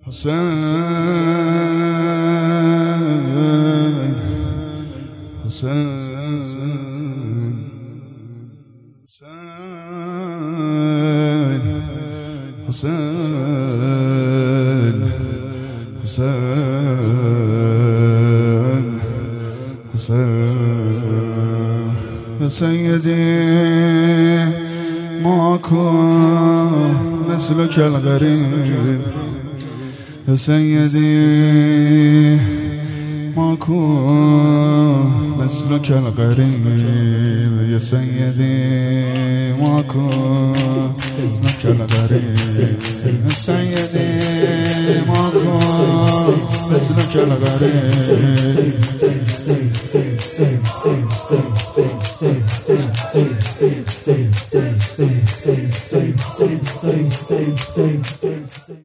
حسين حسين حسين حسين حسين يا سيدي ماكو مثلك الغريب يا سيدي ماكو مثلك الغريب يا سيدي ماكو مثلك الغريب يا سيدي ماكو مثلك الغريب